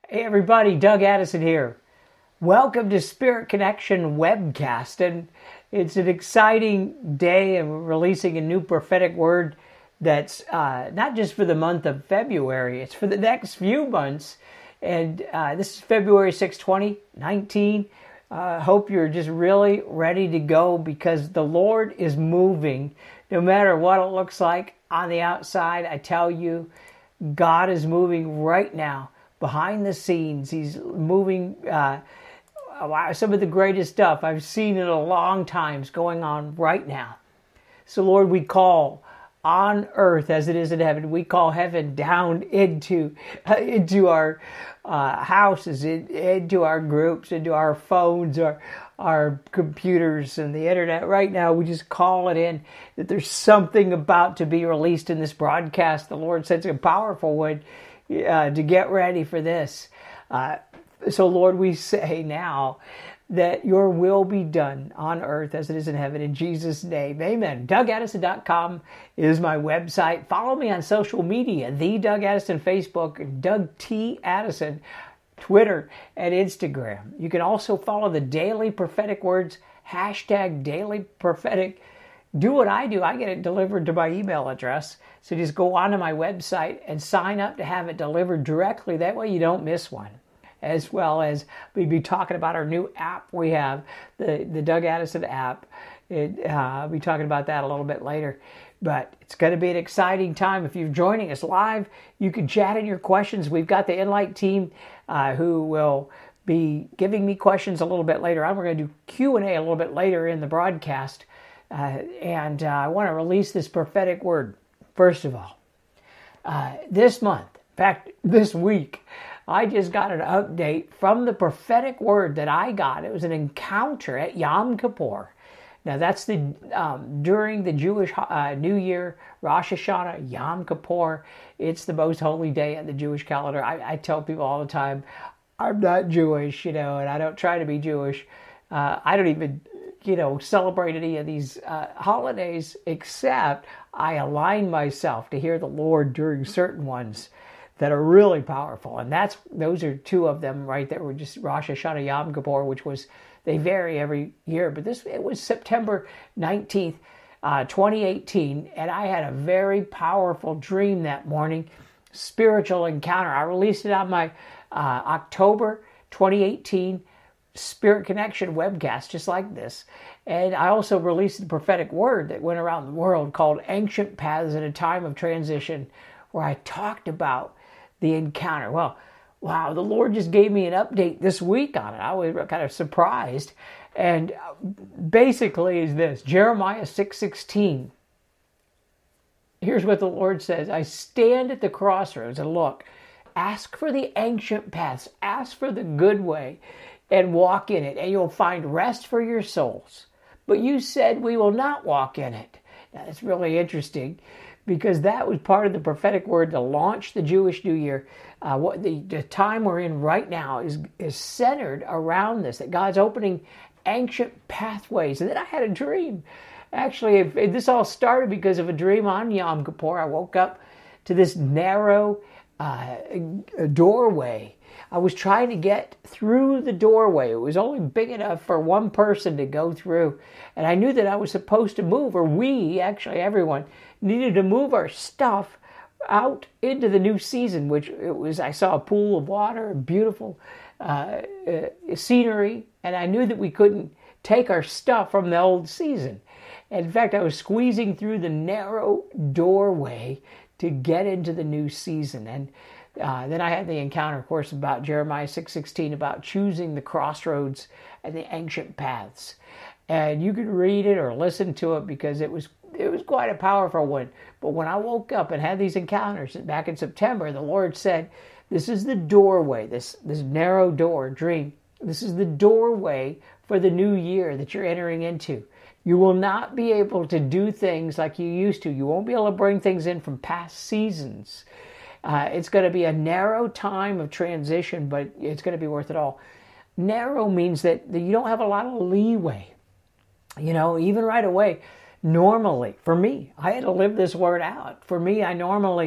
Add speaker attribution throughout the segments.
Speaker 1: Hey everybody, Doug Addison here. Welcome to Spirit Connection webcast, and it's an exciting day, and we're releasing a new prophetic word that's not just for the month of February, it's for the next few months. And this is February 6, 2019. Hope you're just really ready to go, because the Lord is moving no matter what it looks like on the outside. I tell you, God is moving right now. Behind the scenes, he's moving. Some of the greatest stuff I've seen in a long time is going on right now. So Lord, we call on earth as it is in heaven. We call heaven down into our houses, into our groups, into our phones, our computers and the internet. Right now, we just call it in that there's something about to be released in this broadcast. The Lord sends a powerful one to get ready for this. So Lord, we say now that your will be done on earth as it is in heaven, in Jesus' name. Amen. DougAddison.com is my website. Follow me on social media, The Doug Addison Facebook, Doug T. Addison, Twitter and Instagram. You can also follow the Daily Prophetic Words, hashtag Daily Prophetic. Do what I do. I get it delivered to my email address. So just go onto my website and sign up to have it delivered directly. That way you don't miss one. As well as we'll be talking about our new app we have, the Doug Addison app. I'll be talking about that a little bit later. But it's going to be an exciting time. If you're joining us live, you can chat in your questions. We've got the Enlight team who will be giving me questions a little bit later on. We're going to do Q&A a little bit later in the broadcast. And I want to release this prophetic word. First of all, this month, in fact, this week, I just got an update from the prophetic word that I got. It was an encounter at Yom Kippur. Now, that's during the Jewish New Year, Rosh Hashanah, Yom Kippur. It's the most holy day in the Jewish calendar. I tell people all the time, I'm not Jewish, and I don't try to be Jewish. I don't even celebrate any of these holidays, except I align myself to hear the Lord during certain ones that are really powerful. And those are two of them, right? That were just Rosh Hashanah, Yom Kippur, they vary every year. But it was September 19th, 2018. And I had a very powerful dream that morning, spiritual encounter. I released it on my October 2018 Spirit Connection webcast, just like this. And I also released the prophetic word that went around the world called Ancient Paths in a Time of Transition, where I talked about the encounter. Well, wow, the Lord just gave me an update this week on it. I was kind of surprised. And basically is this, Jeremiah 6:16. Here's what the Lord says. I stand at the crossroads and look, ask for the ancient paths, ask for the good way, and walk in it, and you'll find rest for your souls. But you said we will not walk in it. Now, that's really interesting, because that was part of the prophetic word to launch the Jewish New Year. What the time we're in right now is centered around this, that God's opening ancient pathways. And then I had a dream. Actually, this all started because of a dream on Yom Kippur. I woke up to this narrow doorway. I was trying to get through the doorway. It was only big enough for one person to go through. And I knew that I was supposed to move, or everyone needed to move our stuff out into the new season, I saw a pool of water, beautiful scenery, and I knew that we couldn't take our stuff from the old season. And in fact, I was squeezing through the narrow doorway to get into the new season. And then I had the encounter, of course, about Jeremiah 6:16, about choosing the crossroads and the ancient paths. And you can read it or listen to it, because it was quite a powerful one. But when I woke up and had these encounters back in September, the Lord said, this is the doorway, this narrow door dream. This is the doorway for the new year that you're entering into. You will not be able to do things like you used to. You won't be able to bring things in from past seasons. It's going to be a narrow time of transition, but it's going to be worth it all. Narrow means that you don't have a lot of leeway. Even right away, normally, for me, I had to live this word out. For me, I normally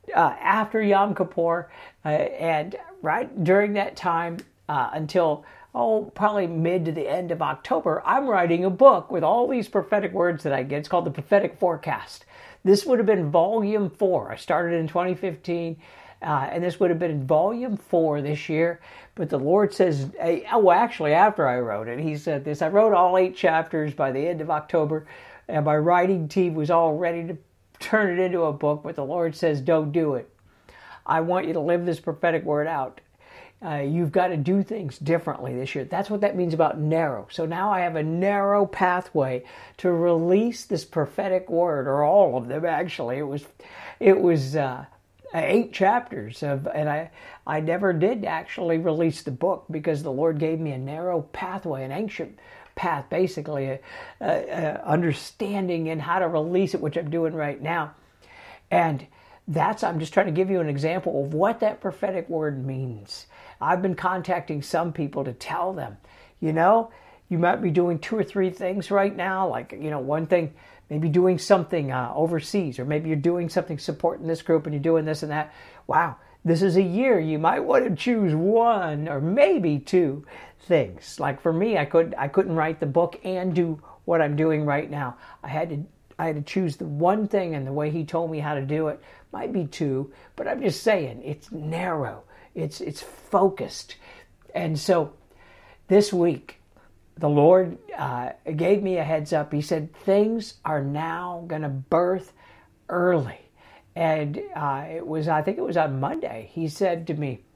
Speaker 1: after Yom Kippur, and right during that time until probably mid to the end of October, I'm writing a book with all these prophetic words that I get. It's called The Prophetic Forecast. This would have been volume 4. I started in 2015, and this would have been in volume 4 this year. But the Lord says, actually, after I wrote it, He said this. I wrote all 8 chapters by the end of October, and my writing team was all ready to turn it into a book. But the Lord says, don't do it. I want you to live this prophetic word out. You've got to do things differently this year. That's what that means about narrow. So now I have a narrow pathway to release this prophetic word, or all of them actually. It was 8 chapters and I never did actually release the book because the Lord gave me a narrow pathway, an ancient path, basically, understanding and how to release it, which I'm doing right now. And I'm just trying to give you an example of what that prophetic word means. I've been contacting some people to tell them, you might be doing 2 or 3 things right now, like, one thing, maybe doing something overseas, or maybe you're doing something supporting this group and you're doing this and that. Wow, this is a year. You might want to choose 1 or maybe 2 things. Like for me, I couldn't write the book and do what I'm doing right now. I had to choose the one thing, and the way He told me how to do it might be 2, but I'm just saying it's narrow. It's focused. And so this week, the Lord gave me a heads up. He said, things are now going to birth early. And I think it was on Monday, He said to me,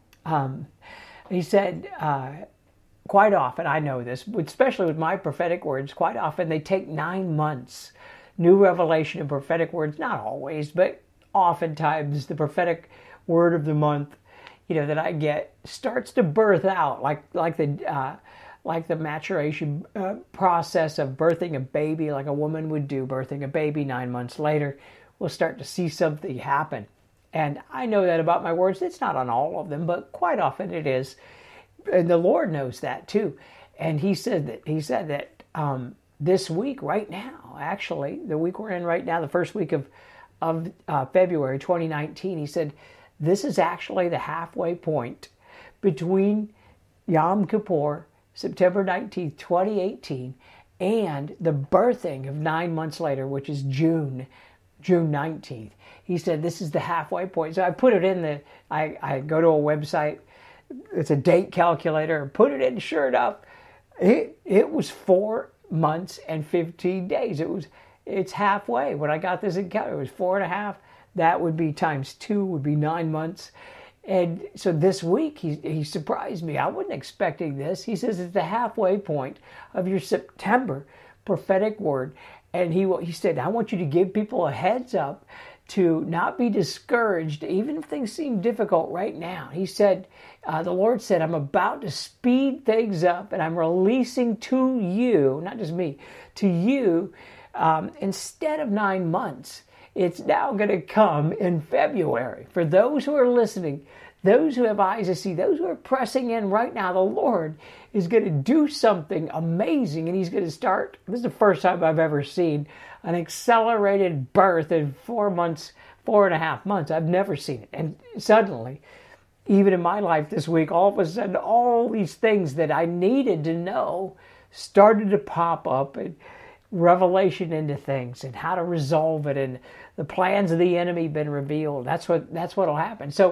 Speaker 1: quite often, I know this, especially with my prophetic words, quite often they take 9 months. New revelation and prophetic words, not always, but oftentimes the prophetic word of the month, that I get starts to birth out, like the maturation process of birthing a baby, like a woman would do, birthing a baby. 9 months later, we'll start to see something happen. And I know that about my words. It's not on all of them, but quite often it is. And the Lord knows that too. And He said that this week, right now, actually, the week we're in right now, the first week of February 2019, He said, this is actually the halfway point between Yom Kippur, September 19th, 2018, and the birthing of 9 months later, which is June 19th. He said, this is the halfway point. So I put it in I go to a website, it's a date calculator, put it in, sure enough, it was 4 months and 15 days. It's halfway. When I got this in calculator, it was 4.5. That would be times 2, would be 9 months. And so this week, he surprised me. I wasn't expecting this. He says it's the halfway point of your September prophetic word. And he said, I want you to give people a heads up to not be discouraged, even if things seem difficult right now. He said, the Lord said, I'm about to speed things up, and I'm releasing to you, not just me, to you, instead of 9 months. It's now going to come in February. For those who are listening, those who have eyes to see, those who are pressing in right now, the Lord is going to do something amazing. And He's going to start, this is the first time I've ever seen an accelerated birth in 4 months, 4.5 months. I've never seen it. And suddenly, even in my life this week, all of a sudden, all these things that I needed to know started to pop up, and revelation into things and how to resolve it, and the plans of the enemy been revealed. That's what'll happen. So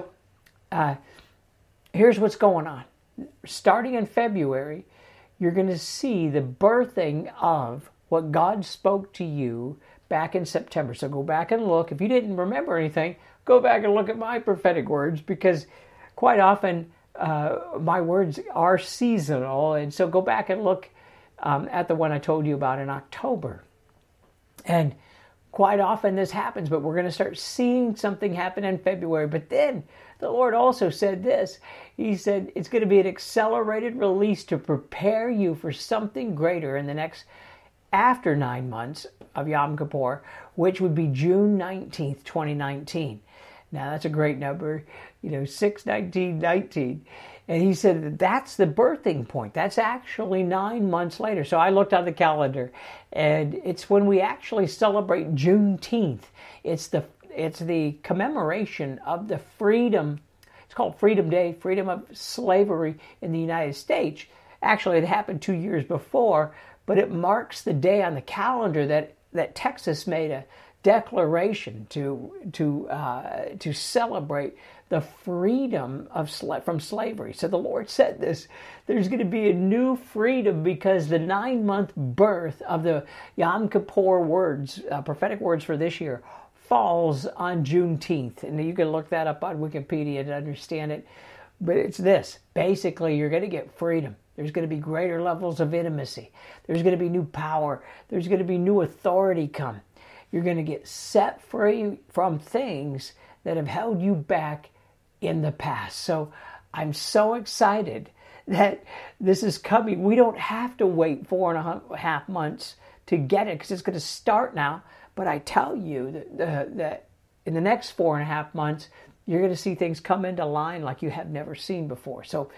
Speaker 1: here's what's going on. Starting in February, you're going to see the birthing of what God spoke to you back in September. So go back and look. If you didn't remember anything, go back and look at my prophetic words, because quite often my words are seasonal. And so go back and look at the one I told you about in October. And quite often this happens, but we're going to start seeing something happen in February. But then the Lord also said this. He said it's going to be an accelerated release to prepare you for something greater in the next, after 9 months of Yom Kippur, which would be June 19th, 2019. Now that's a great number, 6/19/19. And he said that's the birthing point. That's actually 9 months later. So I looked on the calendar, and it's when we actually celebrate Juneteenth. It's It's the commemoration of the freedom. It's called Freedom Day, freedom of slavery in the United States. Actually, it happened 2 years before, but it marks the day on the calendar that Texas made a declaration to celebrate the freedom from slavery. So the Lord said this: there's going to be a new freedom because the 9-month birth of the Yom Kippur words, prophetic words for this year, falls on Juneteenth. And you can look that up on Wikipedia to understand it. But it's this. Basically, you're going to get freedom. There's going to be greater levels of intimacy. There's going to be new power. There's going to be new authority come. You're going to get set free from things that have held you back in the past. So I'm so excited that this is coming. We don't have to wait 4.5 months to get it because it's going to start now. But I tell you that in the next 4.5 months, you're going to see things come into line like you have never seen before. So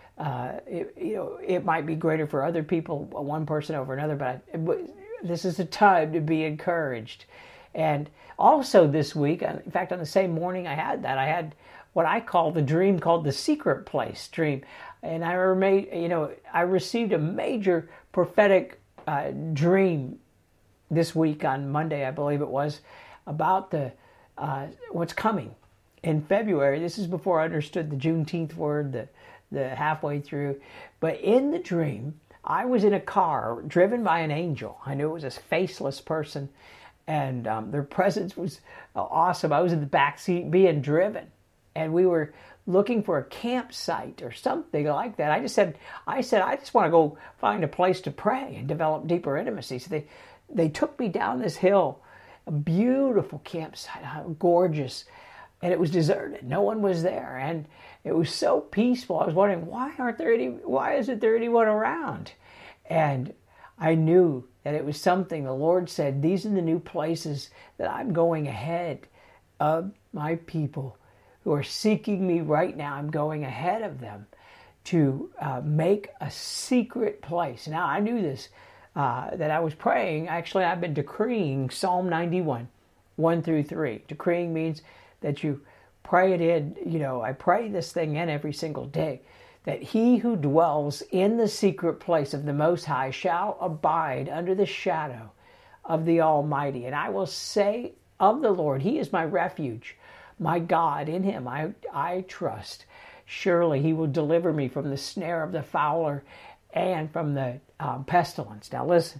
Speaker 1: it might be greater for other people, one person over another, but this is a time to be encouraged. And also this week, in fact, on the same morning I had what I call the dream called the secret place dream. And I received a major prophetic dream this week on Monday, I believe it was, about what's coming in February. This is before I understood the Juneteenth word, the halfway through. But in the dream, I was in a car driven by an angel. I knew it was a faceless person, and their presence was awesome. I was in the back seat being driven, and we were looking for a campsite or something like that. I said, I just want to go find a place to pray and develop deeper intimacy. So they took me down this hill, a beautiful campsite, gorgeous, and it was deserted. No one was there, and it was so peaceful. I was wondering, why isn't there anyone around? And I knew that it was something the Lord said, these are the new places that I'm going ahead of my people who are seeking me right now. I'm going ahead of them to make a secret place. Now, I knew this, that I was praying. Actually, I've been decreeing Psalm 91, 1 through 3. Decreeing means that you pray it in. I pray this thing in every single day, that he who dwells in the secret place of the Most High shall abide under the shadow of the Almighty. And I will say of the Lord, he is my refuge, my God. In him I trust. Surely he will deliver me from the snare of the fowler and from the pestilence. Now listen,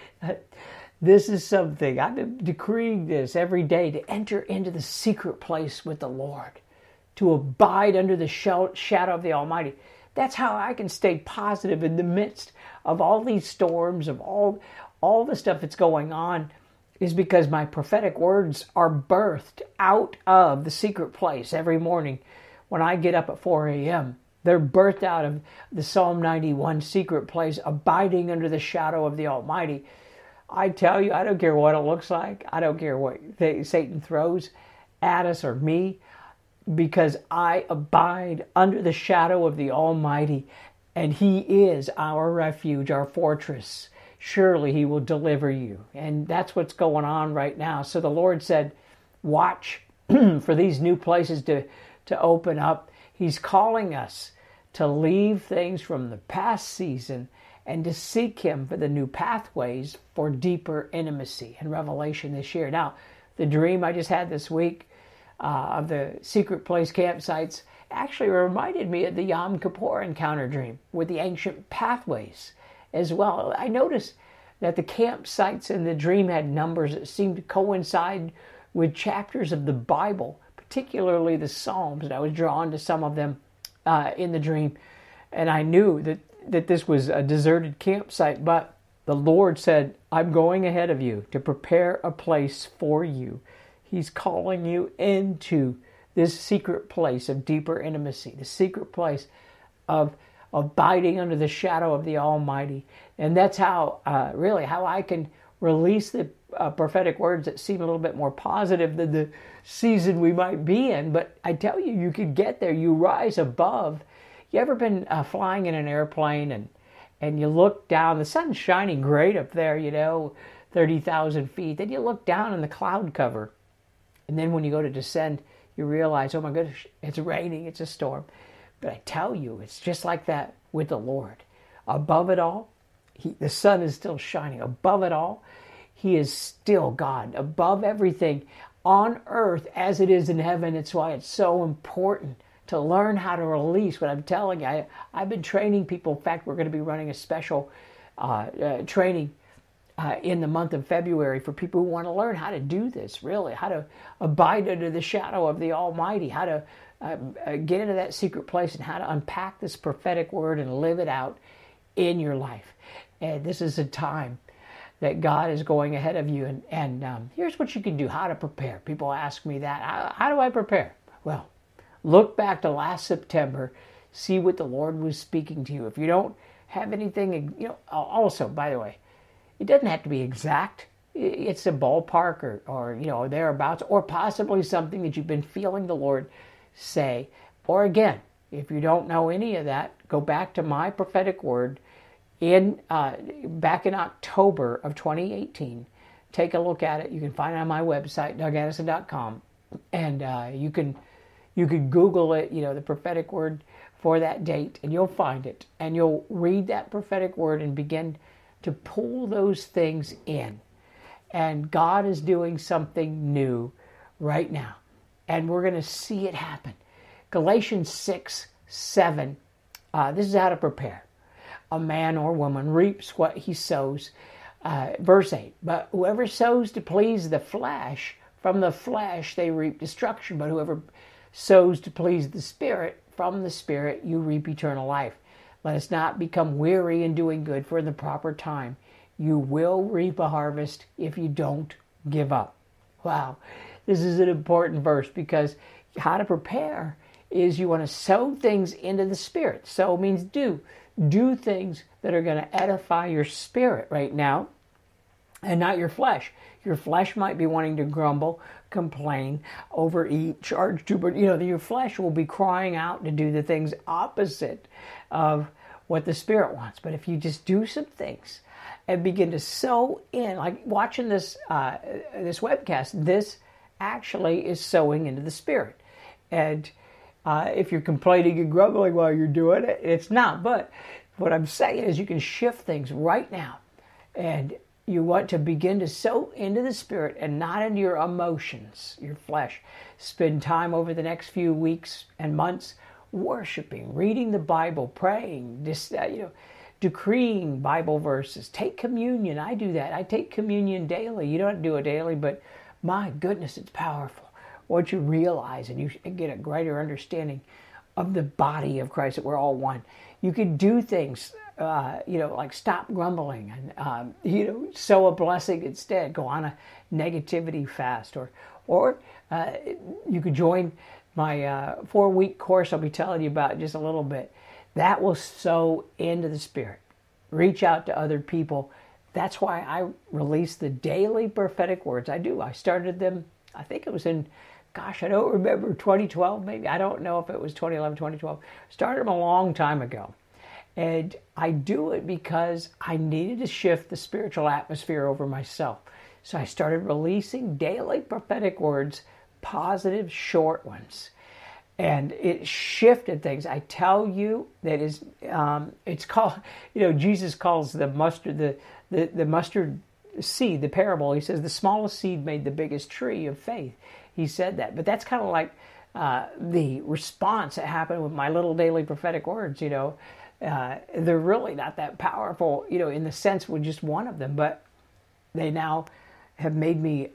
Speaker 1: this is something, I've been decreeing this every day, to enter into the secret place with the Lord, to abide under the shadow of the Almighty. That's how I can stay positive in the midst of all these storms, of all the stuff that's going on, is because my prophetic words are birthed out of the secret place every morning when I get up at 4 a.m. They're birthed out of the Psalm 91 secret place, abiding under the shadow of the Almighty. I tell you, I don't care what it looks like. I don't care what Satan throws at us or me, because I abide under the shadow of the Almighty, and he is our refuge, our fortress. Surely he will deliver you. And that's what's going on right now. So the Lord said, watch for these new places to open up. He's calling us to leave things from the past season and to seek him for the new pathways for deeper intimacy and revelation this year. Now, the dream I just had this week of the secret place campsites actually reminded me of the Yom Kippur encounter dream with the ancient pathways as well. I noticed that the campsites in the dream had numbers that seemed to coincide with chapters of the Bible, particularly the Psalms, and I was drawn to some of them in the dream. And I knew that this was a deserted campsite, but the Lord said, I'm going ahead of you to prepare a place for you. He's calling you into this secret place of deeper intimacy, the secret place of abiding under the shadow of the Almighty. And that's how I can release the prophetic words that seem a little bit more positive than the season we might be in. But I tell you, you can get there. You rise above. You ever been flying in an airplane and you look down, the sun's shining great up there, 30,000 feet. Then you look down in the cloud cover And then when you go to descend, you realize, oh my goodness, it's raining, it's a storm. But I tell you, it's just like that with the Lord. Above it all, the sun is still shining. Above it all, He is still God. Above everything on earth as it is in heaven. It's why it's so important to learn how to release what I'm telling you. I've been training people. In fact, we're going to be running a special training in the month of February for people who want to learn how to do this, really, how to abide under the shadow of the Almighty, how to get into that secret place, and how to unpack this prophetic word and live it out in your life. And this is a time that God is going ahead of you. And here's what you can do, how to prepare. People ask me that. How do I prepare? Well, look back to last September, see what the Lord was speaking to you. If you don't have anything, also, by the way, it doesn't have to be exact. It's a ballpark or thereabouts, or possibly something that you've been feeling the Lord say. Or again, if you don't know any of that, go back to my prophetic word back in October of 2018. Take a look at it. You can find it on my website, DougAddison.com, and you can Google it, the prophetic word for that date, and you'll find it, and you'll read that prophetic word and begin to pull those things in. And God is doing something new right now, and we're going to see it happen. Galatians 6:7. This is how to prepare. A man or woman reaps what he sows. Verse 8, but whoever sows to please the flesh, from the flesh they reap destruction. But whoever sows to please the Spirit, from the Spirit you reap eternal life. Let us not become weary in doing good, for in the proper time you will reap a harvest if you don't give up. Wow, this is an important verse, because how to prepare is you want to sow things into the Spirit. Sow means do. Do things that are going to edify your spirit right now and not your flesh. Your flesh might be wanting to grumble, complain, overeat, charge too much. Your flesh will be crying out to do the things opposite of what the Spirit wants. But if you just do some things and begin to sow in, like watching this webcast, this actually is sowing into the Spirit. And if you're complaining and grumbling while you're doing it, it's not. But what I'm saying is you can shift things right now. And you want to begin to sow into the Spirit and not into your emotions, your flesh. Spend time over the next few weeks and months worshiping, reading the Bible, praying, decreeing Bible verses. Take communion. I do that. I take communion daily. You don't do it daily, but my goodness, it's powerful. Once you realize and you get a greater understanding of the body of Christ, that we're all one, you can do things, like stop grumbling and, sow a blessing instead. Go on a negativity fast, or you could join my 4-week course I'll be telling you about in just a little bit. That will sow into the Spirit. Reach out to other people. That's why I release the daily prophetic words. I do. I started them, I think it was in, I don't remember, 2012 maybe. I don't know if it was 2011, 2012. Started them a long time ago. And I do it because I needed to shift the spiritual atmosphere over myself. So I started releasing daily prophetic words, positive, short ones. And it shifted things. I tell you that it's called, Jesus calls the mustard, the mustard seed, the parable. He says the smallest seed made the biggest tree of faith. He said that. But that's kind of like the response that happened with my little daily prophetic words, They're really not that powerful, in the sense with just one of them. But they now have made me,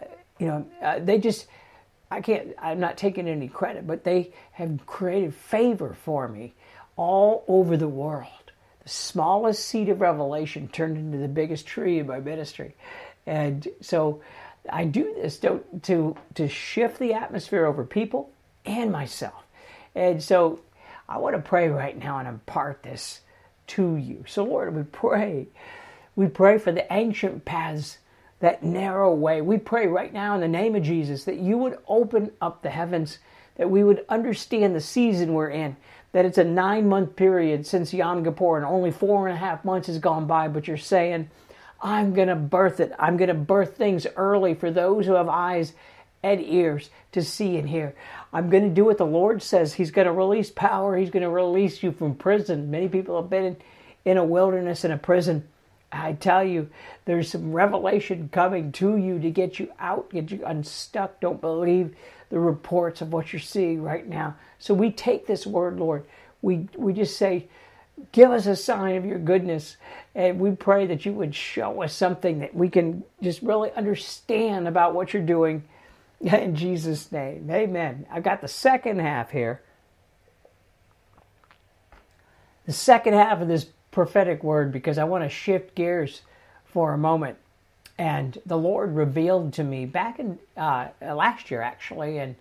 Speaker 1: I'm not taking any credit, but they have created favor for me all over the world. The smallest seed of revelation turned into the biggest tree in my ministry. And so I do this to shift the atmosphere over people and myself. And so I want to pray right now and impart this to you. So Lord, we pray for the ancient paths, that narrow way. We pray right now in the name of Jesus that you would open up the heavens, that we would understand the season we're in, that it's a 9-month period since Yom Kippur and only 4.5 months has gone by, but you're saying, I'm going to birth it. I'm going to birth things early for those who have eyes and ears to see and hear. I'm going to do what the Lord says. He's going to release power. He's going to release you from prison. Many people have been in a wilderness, in a prison. I tell you, there's some revelation coming to you to get you out, get you unstuck. Don't believe the reports of what you're seeing right now. So we take this word, Lord. We just say, give us a sign of your goodness. And we pray that you would show us something that we can just really understand about what you're doing. In Jesus' name, amen. I've got the second half here. The second half of this prophetic word, because I want to shift gears for a moment. And the Lord revealed to me back in last year, actually, in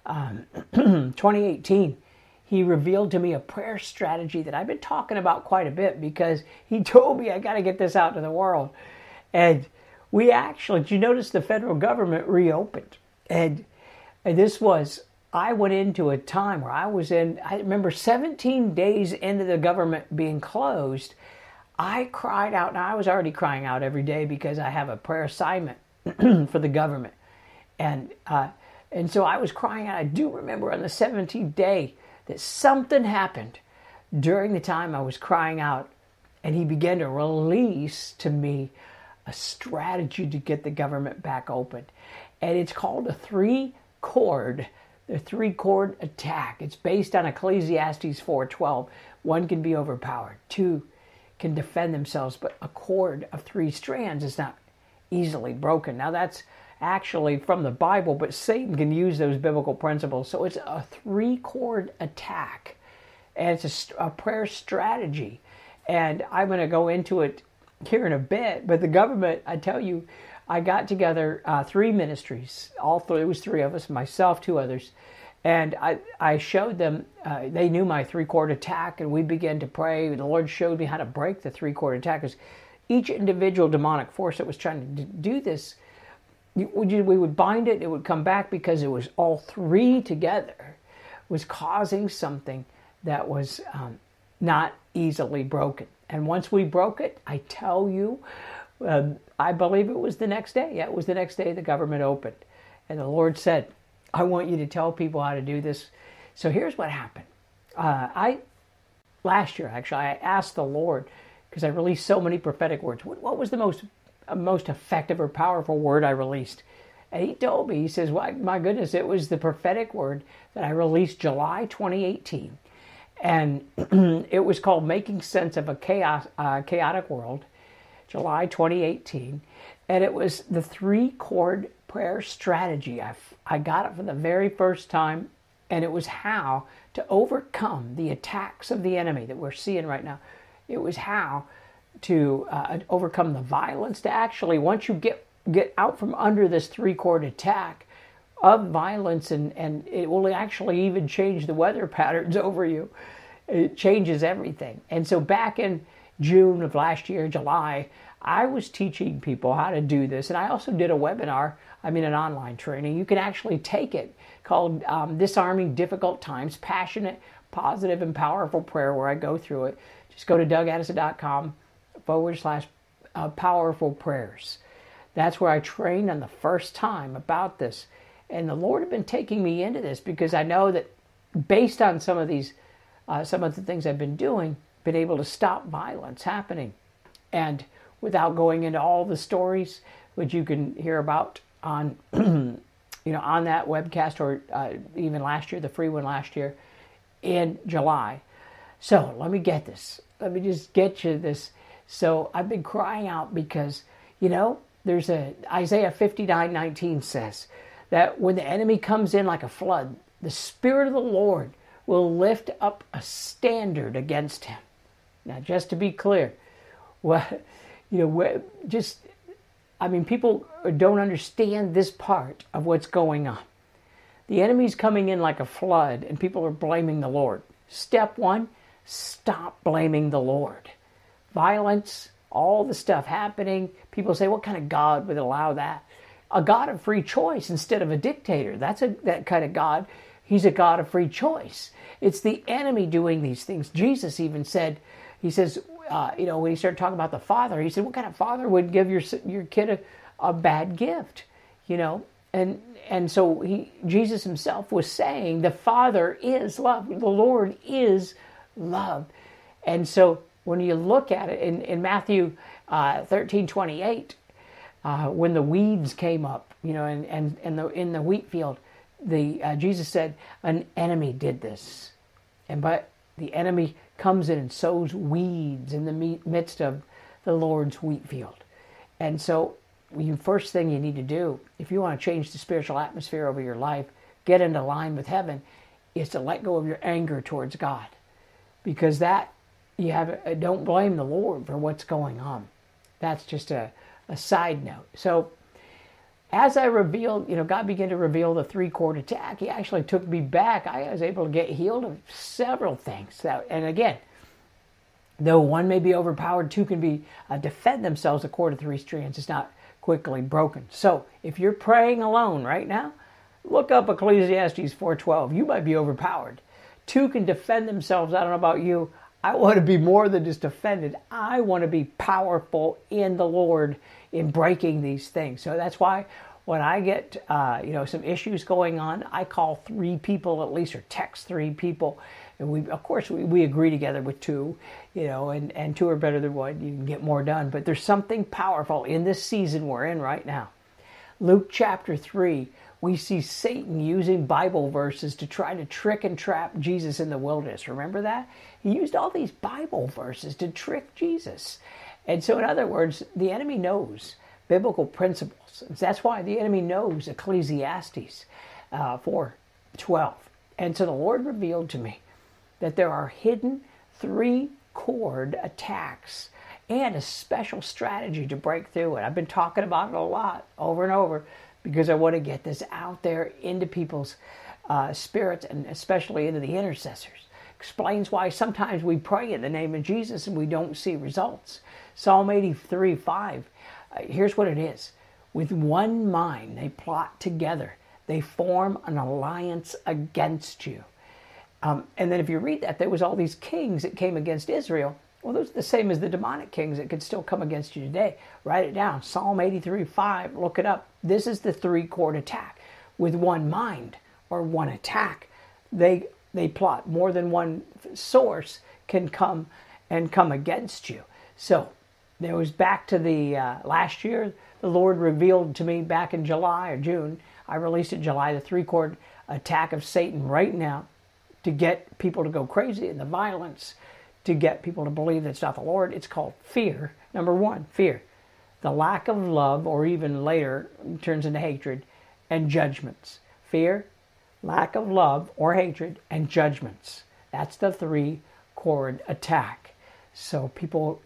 Speaker 1: 2018, He revealed to me a prayer strategy that I've been talking about quite a bit, because He told me I got to get this out to the world. And we actually, did you notice the federal government reopened? And this was, I went into a time where I remember 17 days into the government being closed, I cried out. Now, I was already crying out every day because I have a prayer assignment for the government. And so I was crying out. I do remember on the 17th day that something happened during the time I was crying out, and He began to release to me a strategy to get the government back open. And it's called the three-chord attack. It's based on Ecclesiastes 4:12. One can be overpowered. Two can defend themselves, but a cord of three strands is not easily broken. Now that's actually from the Bible, but Satan can use those biblical principles. So it's a three-chord attack, and it's a prayer strategy. And I'm going to go into it here in a bit, but the government, I tell you, I got together three ministries. It was three of us, myself, two others. And I showed them, they knew my three-chord attack, and we began to pray. The Lord showed me how to break the three-chord attack. Because each individual demonic force that was trying to do this, we would bind it, it would come back, because it was all three together was causing something that was not easily broken. And once we broke it, I tell you, I believe it was the next day. Yeah, it was the next day the government opened. And the Lord said, I want you to tell people how to do this. So here's what happened. Last year, actually, I asked the Lord, because I released so many prophetic words, what was the most effective or powerful word I released? And He told me, He says, well, my goodness, it was the prophetic word that I released July 2018. And it was called Making Sense of a Chaotic World, July 2018. And it was the three-chord prayer strategy. I got it for the very first time, and it was how to overcome the attacks of the enemy that we're seeing right now. It was how to overcome the violence, to actually, once you get out from under this three-chord attack of violence, and it will actually even change the weather patterns over you. It changes everything. And so back in June of last year, July, I was teaching people how to do this. And I also did a webinar, an online training. You can actually take it, called Disarming Difficult Times, Passionate, Positive, and Powerful Prayer, where I go through it. Just go to DougAddison.com/powerful prayers. That's where I trained on the first time about this. And the Lord had been taking me into this, because I know that based on some of the things I've been doing, been able to stop violence happening. And without going into all the stories, which you can hear about on, on that webcast, or even last year, the free one last year in July. So let me get this. Let me just get you this. So I've been crying out because, there's Isaiah 59:19 says that when the enemy comes in like a flood, the Spirit of the Lord will lift up a standard against him. Now, just to be clear, people don't understand this part of what's going on. The enemy's coming in like a flood, and people are blaming the Lord. Step one, stop blaming the Lord. Violence, all the stuff happening. People say, what kind of God would allow that? A God of free choice instead of a dictator. That's that kind of God. He's a God of free choice. It's the enemy doing these things. Jesus even said, he says, when he started talking about the Father, he said, what kind of father would give your kid a bad gift? And so Jesus himself was saying the Father is love. The Lord is love. And so when you look at it in Matthew 13:28, when the weeds came up, and in the wheat field, Jesus said, an enemy did this. But the enemy comes in and sows weeds in the midst of the Lord's wheat field. And so the first thing you need to do, if you want to change the spiritual atmosphere over your life, get into line with heaven, is to let go of your anger towards God. Because don't blame the Lord for what's going on. That's just a side note. So as I revealed, God began to reveal the three-chord attack. He actually took me back. I was able to get healed of several things. And again, though one may be overpowered, two can be defend themselves. A cord of three strands is not quickly broken. So if you're praying alone right now, look up Ecclesiastes 4:12. You might be overpowered. Two can defend themselves. I don't know about you. I want to be more than just defended. I want to be powerful in the Lord in breaking these things. So that's why when I get some issues going on, I call three people at least, or text three people. And we agree together with two, and two are better than one. You can get more done. But there's something powerful in this season we're in right now. Luke chapter 3, we see Satan using Bible verses to try to trick and trap Jesus in the wilderness. Remember that? He used all these Bible verses to trick Jesus. And so in other words, the enemy knows biblical principles. That's why the enemy knows Ecclesiastes 4:12. And so the Lord revealed to me that there are hidden three-chord attacks and a special strategy to break through it. I've been talking about it a lot over and over because I want to get this out there into people's spirits, and especially into the intercessors. Explains why sometimes we pray in the name of Jesus and we don't see results. Psalm 83:5, here's what it is. With one mind they plot together. They form an alliance against you. And then if you read that, there was all these kings that came against Israel. Well, those are the same as the demonic kings that could still come against you today. Write it down. Psalm 83:5. Look it up. This is the three-chord attack. With one mind or one attack, they plot. More than one source can come against you. So there was back to the last year. The Lord revealed to me back in July or June. I released in July the three-chord attack of Satan right now, to get people to go crazy in the violence, to get people to believe that it's not the Lord. It's called fear. Number one, fear. The lack of love, or even later turns into hatred, and judgments. Fear, lack of love or hatred, and judgments. That's the three-chord attack. So people,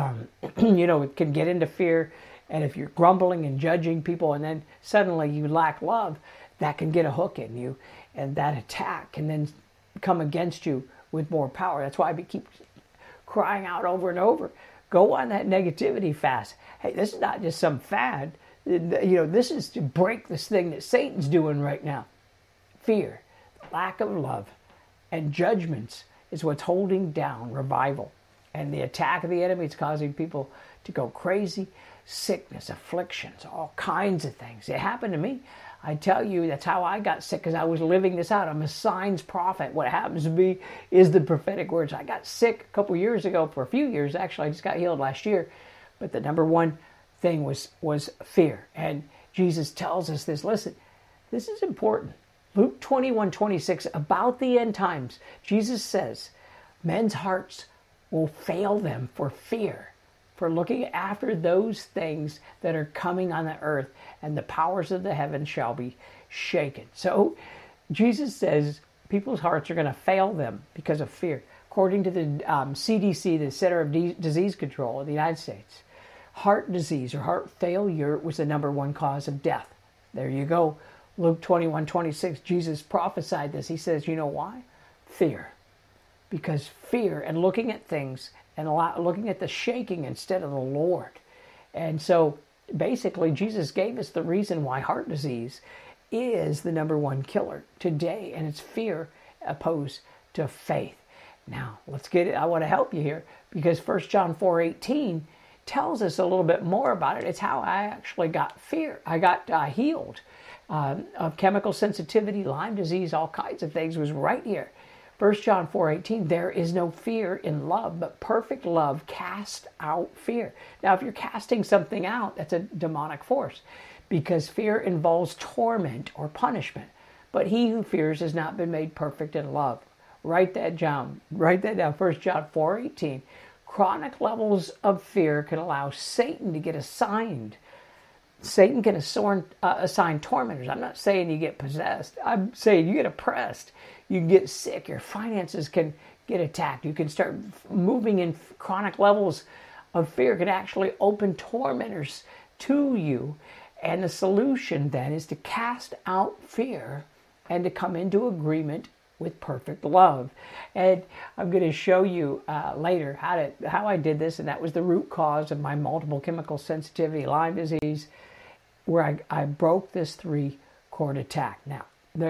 Speaker 1: can get into fear, and if you're grumbling and judging people, and then suddenly you lack love, that can get a hook in you, and that attack can then come against you with more power. That's why I keep crying out over and over. Go on that negativity fast. Hey, this is not just some fad. This is to break this thing that Satan's doing right now. Fear, lack of love, and judgments is what's holding down revival. And the attack of the enemy is causing people to go crazy. Sickness, afflictions, all kinds of things. It happened to me. I tell you, that's how I got sick, because I was living this out. I'm a signs prophet. What happens to me is the prophetic words. I got sick a couple years ago, for a few years actually. I just got healed last year. But the number one thing was fear. And Jesus tells us this. Listen, this is important. Luke 21:26, about the end times, Jesus says, men's hearts will fail them for fear, for looking after those things that are coming on the earth, and the powers of the heavens shall be shaken. So Jesus says people's hearts are going to fail them because of fear. According to the CDC, the Center of Disease Control of the United States, heart disease or heart failure was the number one cause of death. There you go. Luke 21:26, Jesus prophesied this. He says, you know why? Fear. Because fear and looking at things and looking at the shaking instead of the Lord. And so basically Jesus gave us the reason why heart disease is the number one killer today, and it's fear opposed to faith. Now, let's get it. I want to help you here, because 1 John 4:18 tells us a little bit more about it. It's how I actually got I got healed. of chemical sensitivity, Lyme disease, all kinds of things, was right here. 1 John 4:18, there is no fear in love, but perfect love casts out fear. Now, if you're casting something out, that's a demonic force, because fear involves torment or punishment. But he who fears has not been made perfect in love. Write that down. 1 John 4:18. Chronic levels of fear can allow Satan to get assigned. Satan can assign tormentors. I'm not saying you get possessed. I'm saying you get oppressed. You get sick. Your finances can get attacked. You can start moving in chronic levels of fear. It can actually open tormentors to you. And the solution then is to cast out fear and to come into agreement with perfect love. And I'm going to show you later how I did this, and that was the root cause of my multiple chemical sensitivity, Lyme disease, where I broke this 3-chord attack. Now,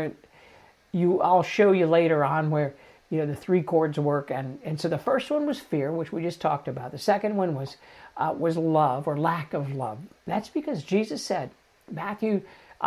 Speaker 1: I'll show you later on where the 3 chords work, and so the first one was fear, which we just talked about. The second one was love or lack of love. That's because Jesus said, Matthew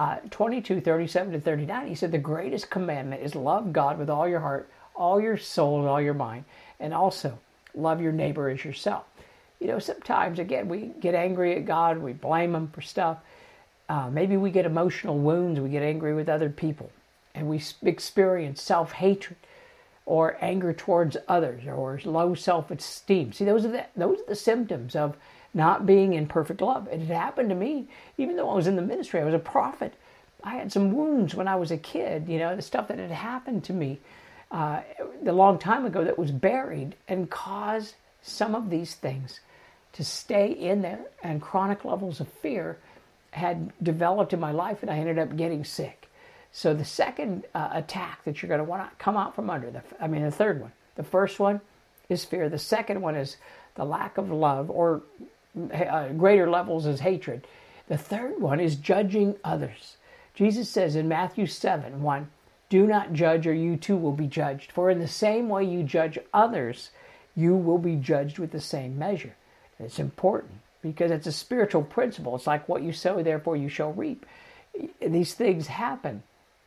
Speaker 1: 22:37-39, he said the greatest commandment is love God with all your heart, all your soul, and all your mind, and also love your neighbor as yourself. Sometimes, again, we get angry at God, we blame him for stuff. Maybe we get emotional wounds, we get angry with other people, and we experience self-hatred or anger towards others or low self-esteem. See, those are the symptoms of not being in perfect love. It had happened to me, even though I was in the ministry. I was a prophet. I had some wounds when I was a kid, the stuff that had happened to me a long time ago that was buried and caused some of these things to stay in there, and chronic levels of fear had developed in my life, and I ended up getting sick. So the second attack that you're going to want to come out from under, the third one. The first one is fear. The second one is the lack of love, or greater levels is hatred. The third one is judging others. Jesus says in Matthew 7:1, do not judge or you too will be judged. For in the same way you judge others, you will be judged with the same measure. And it's important because it's a spiritual principle. It's like what you sow, therefore you shall reap. These things happen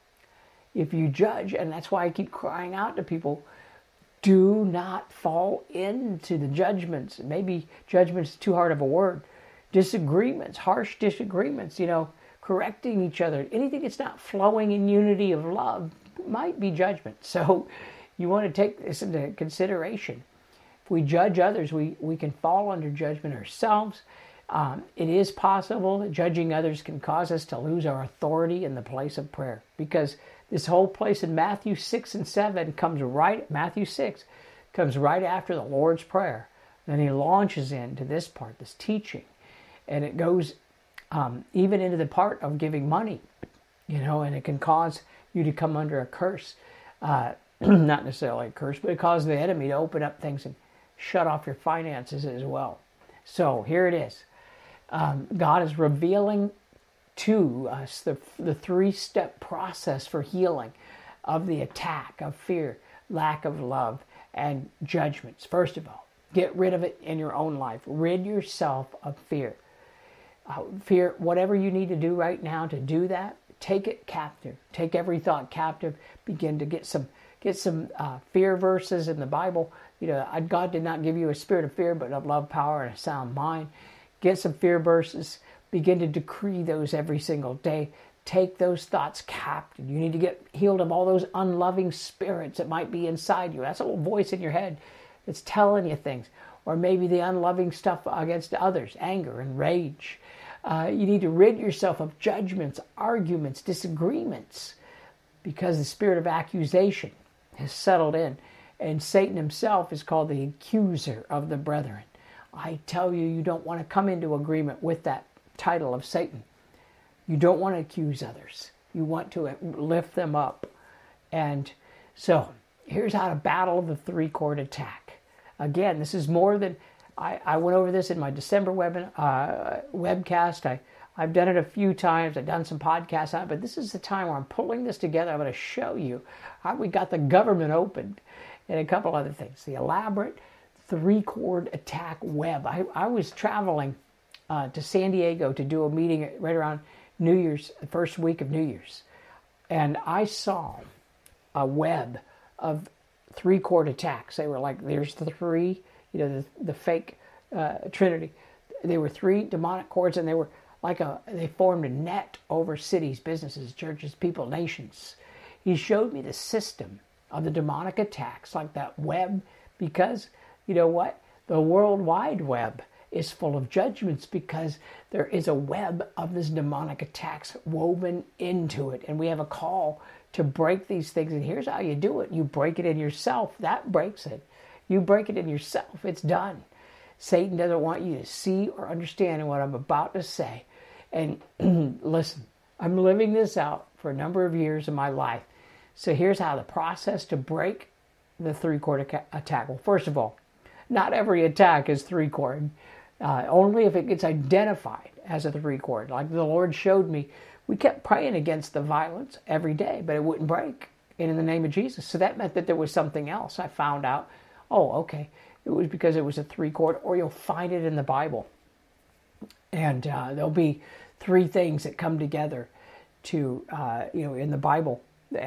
Speaker 1: if you judge, and that's why I keep crying out to people, do not fall into the judgments. Maybe judgment's too hard of a word. Disagreements, harsh disagreements, correcting each other. Anything that's not flowing in unity of love might be judgment. So you want to take this into consideration. If we judge others, we can fall under judgment ourselves. It is possible that judging others can cause us to lose our authority in the place of prayer, because this whole place in Matthew 6 and 7 Matthew 6 comes right after the Lord's Prayer. Then he launches into this part, this teaching, and it goes even into the part of giving money, and it can cause you to come under a curse. Not necessarily a curse, but it causes the enemy to open up things and shut off your finances as well. So here it is. God is revealing to us the 3-step process for healing of the attack of fear, lack of love, and judgments. First of all, get rid of it in your own life. Rid yourself of fear. Fear, whatever you need to do right now to do that, take it captive. Take every thought captive. Begin to get some fear verses in the Bible. God did not give you a spirit of fear, but of love, power, and a sound mind. Get some fear verses. Begin to decree those every single day. Take those thoughts captive. You need to get healed of all those unloving spirits that might be inside you. That's a little voice in your head that's telling you things. Or maybe the unloving stuff against others, anger and rage. You need to rid yourself of judgments, arguments, disagreements, because the spirit of accusation has settled in. And Satan himself is called the accuser of the brethren. I tell you, you don't want to come into agreement with that title of Satan. You don't want to accuse others. You want to lift them up. And so here's how to battle the 3-chord attack. Again, this is more than, I went over this in my December webcast. I've done it a few times. I've done some podcasts on it, but this is the time where I'm pulling this together. I'm going to show you how we got the government opened and a couple other things. The elaborate 3-chord attack web. I was traveling to San Diego to do a meeting right around New Year's, the first week of New Year's. And I saw a web of 3-chord attacks. They were like, there's the three, the fake Trinity. They were 3 demonic chords, and they were like they formed a net over cities, businesses, churches, people, nations. He showed me the system of the demonic attacks, like that web, because you know what? The World Wide Web is full of judgments because there is a web of this demonic attacks woven into it. And we have a call to break these things. And here's how you do it. You break it in yourself. That breaks it. You break it in yourself. It's done. Satan doesn't want you to see or understand what I'm about to say. And listen, I'm living this out for a number of years in my life. So here's how the process to break the 3-chord attack. Well, first of all, not every attack is 3-chord. Only if it gets identified as a 3-chord. Like the Lord showed me, we kept praying against the violence every day, but it wouldn't break in the name of Jesus. So that meant that there was something else. I found out, okay, it was because it was a 3-chord, or you'll find it in the Bible. And there'll be 3 things that come together to, in the Bible,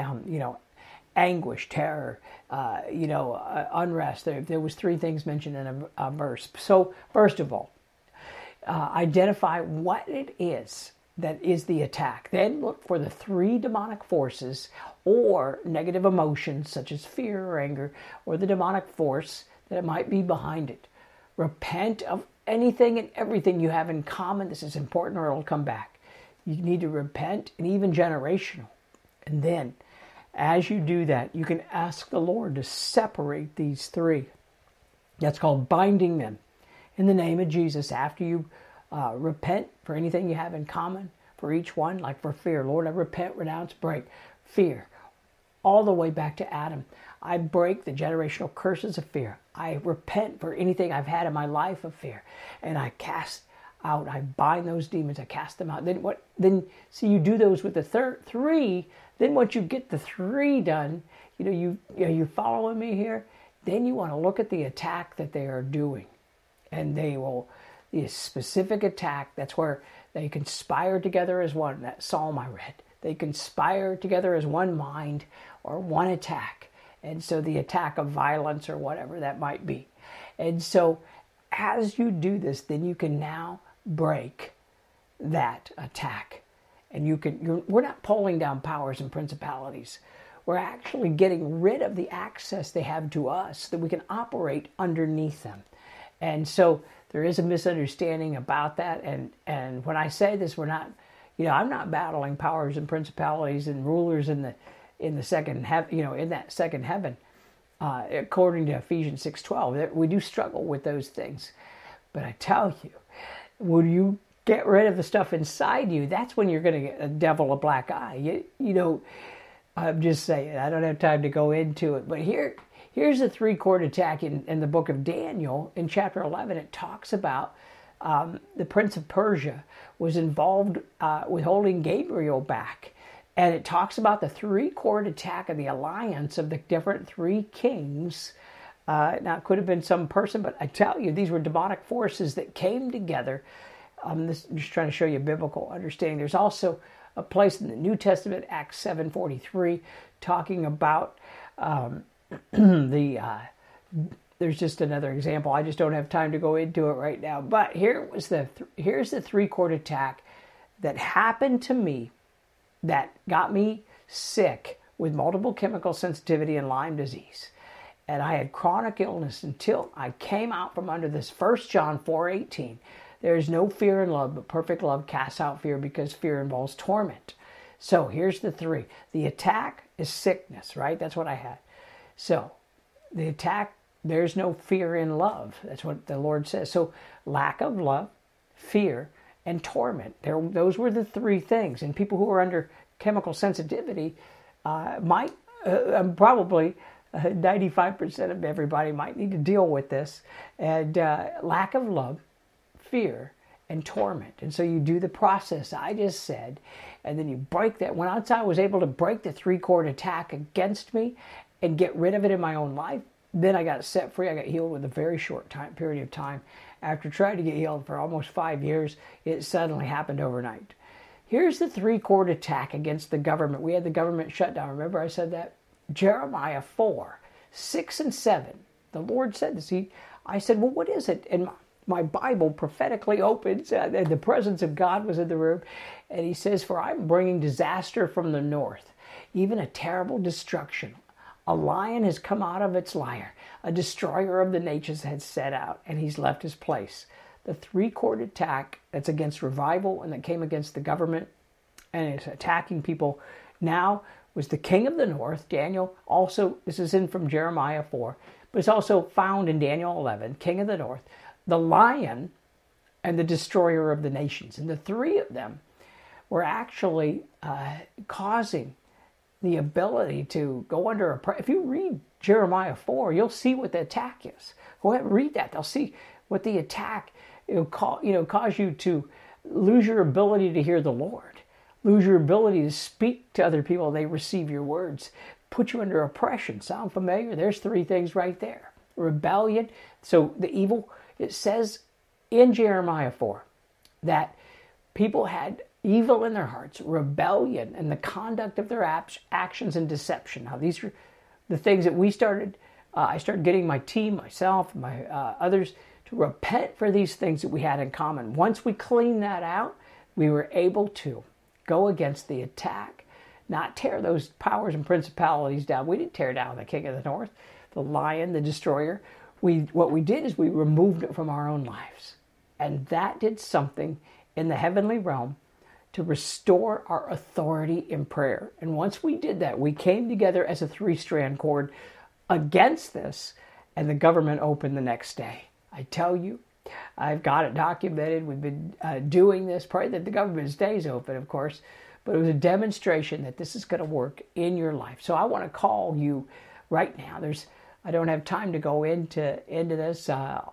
Speaker 1: anguish, terror, unrest. There was 3 things mentioned in a verse. So first of all, identify what it is that is the attack. Then look for the 3 demonic forces or negative emotions such as fear or anger, or the demonic force that might be behind it. Repent of anything and everything you have in common. This is important, or it'll come back. You need to repent, and even generational. And then, as you do that, you can ask the Lord to separate these 3. That's called binding them in the name of Jesus. After you repent for anything you have in common for each one, like for fear. Lord, I repent, renounce, break fear. All the way back to Adam. I break the generational curses of fear. I repent for anything I've had in my life of fear. And I cast out, I bind those demons, I cast them out. Then you do those with the 3. Then once you get the 3 done, you following me here? Then you want to look at the attack that they are doing. And the specific attack, that's where they conspire together as one. That psalm I read. They conspire together as one mind or one attack. And so the attack of violence or whatever that might be. And so as you do this, then you can now break that attack. And we're not pulling down powers and principalities. We're actually getting rid of the access they have to us, that we can operate underneath them. And so there is a misunderstanding about that. And when I say this, we're not, I'm not battling powers and principalities and rulers in the second heaven, in that second heaven. According to Ephesians 6:12, we do struggle with those things. But I tell you, when you get rid of the stuff inside you, that's when you're going to get a devil a black eye. I'm just saying, I don't have time to go into it. But here's a 3-chord attack in the book of Daniel. In chapter 11, it talks about the prince of Persia was involved with holding Gabriel back. And it talks about the 3-chord attack of the alliance of the different 3 kings. Now, it could have been some person, but I tell you, these were demonic forces that came together. I'm just trying to show you a biblical understanding. There's also a place in the New Testament, Acts 7:43, talking about there's just another example. I just don't have time to go into it right now. But here's the 3-chord attack that happened to me, that got me sick with multiple chemical sensitivity and Lyme disease. And I had chronic illness until I came out from under this. 1 John 4:18. There is no fear in love, but perfect love casts out fear, because fear involves torment. So here's the 3. The attack is sickness, right? That's what I had. So the attack, there's no fear in love. That's what the Lord says. So lack of love, fear, and torment. Those were the 3 things. And people who are under chemical sensitivity might, probably 95% of everybody might need to deal with this. And lack of love, fear, and torment. And so you do the process I just said, and then you break that. Once I was able to break the 3-chord attack against me and get rid of it in my own life, then I got set free. I got healed with a very short period of time. After trying to get healed for almost 5 years, it suddenly happened overnight. Here's the three-chord attack against the government. We had the government shutdown. Remember I said that? Jeremiah 4, 6 and 7. The Lord said this. I said, well, what is it? And my Bible prophetically opens, and the presence of God was in the room. And he says, for I'm bringing disaster from the north, even a terrible destruction. A lion has come out of its lair. A destroyer of the nations has set out, and he's left his place. The three-chord attack that's against revival and that came against the government and it's attacking people now was the king of the north, Daniel. Also, this is in from Jeremiah 4, but it's also found in Daniel 11, king of the north, the lion, and the destroyer of the nations. And the three of them were actually causing the ability to go under a... If you read Jeremiah 4, you'll see what the attack is. Go ahead and read that. They'll see what the attack... It'll cause you to lose your ability to hear the Lord, lose your ability to speak to other people. They receive your words, put you under oppression. Sound familiar? There's three things right there. Rebellion. So the evil, it says in Jeremiah 4 that people had evil in their hearts, rebellion, and the conduct of their actions and deception. Now these are the things that we started. I started getting my team, myself, my others, to repent for these things that we had in common. Once we cleaned that out, we were able to go against the attack, not tear those powers and principalities down. We didn't tear down the king of the north, the lion, the destroyer. What we did is we removed it from our own lives. And that did something in the heavenly realm to restore our authority in prayer. And once we did that, we came together as a three-strand cord against this, and the government opened the next day. I tell you, I've got it documented. We've been doing this. Pray that the government stays open, of course. But it was a demonstration that this is going to work in your life. So I want to call you right now. I don't have time to go into this,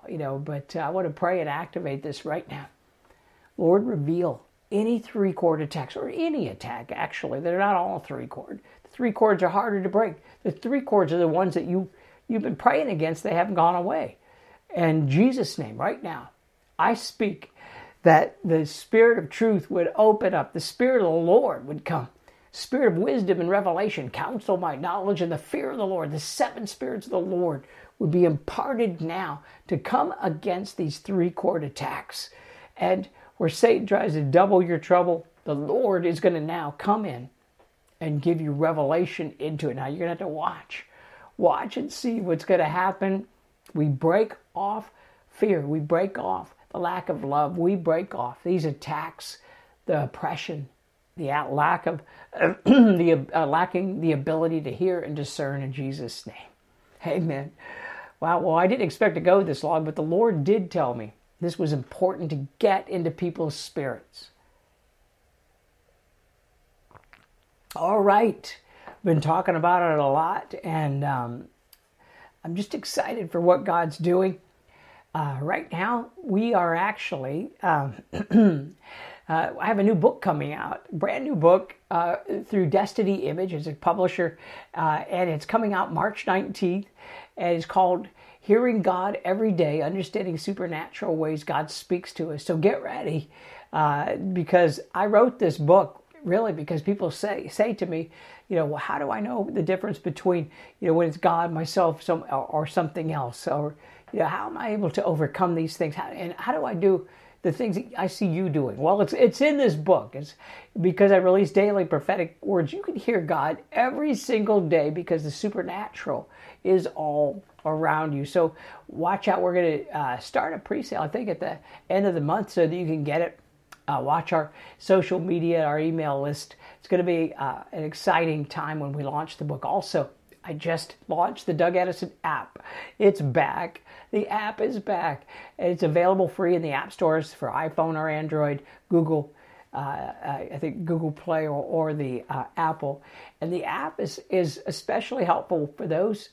Speaker 1: but I want to pray and activate this right now. Lord, reveal any three-chord attacks, or any attack, actually. They're not all three-chord. The three chords are harder to break. The three chords are the ones that you've been praying against. They haven't gone away. In Jesus' name, right now, I speak that the Spirit of truth would open up. The Spirit of the Lord would come. Spirit of wisdom and revelation, counsel, might, knowledge, and the fear of the Lord. The seven spirits of the Lord would be imparted now to come against these three-chord attacks. And where Satan tries to double your trouble, the Lord is going to now come in and give you revelation into it. Now, you're going to have to watch. Watch and see what's going to happen. We break off fear. We break off the lack of love. We break off these attacks, the oppression, the lack of lacking the ability to hear and discern in Jesus' name. Amen. Wow. Well, I didn't expect to go this long, but the Lord did tell me this was important to get into people's spirits. All right. Been talking about it a lot, and I'm just excited for what God's doing. Right now, we are actually, I have a new book coming out, brand new book through Destiny Image. It's a publisher, and it's coming out March 19th, and it's called Hearing God Every Day, Understanding Supernatural Ways God Speaks to Us. So get ready, because I wrote this book really because people say to me, well, how do I know the difference between, when it's God, myself, or something else? Or, how am I able to overcome these things? How do I do the things that I see you doing? Well, it's in this book. It's because I release daily prophetic words. You can hear God every single day because the supernatural is all around you. So watch out. We're going to start a pre-sale, I think, at the end of the month so that you can get it. Watch our social media, our email list. It's going to be an exciting time when we launch the book. Also, I just launched the Doug Edison app. It's back. The app is back. And it's available free in the app stores for iPhone or Android, Google, I think Google Play or the Apple. And the app is especially helpful for those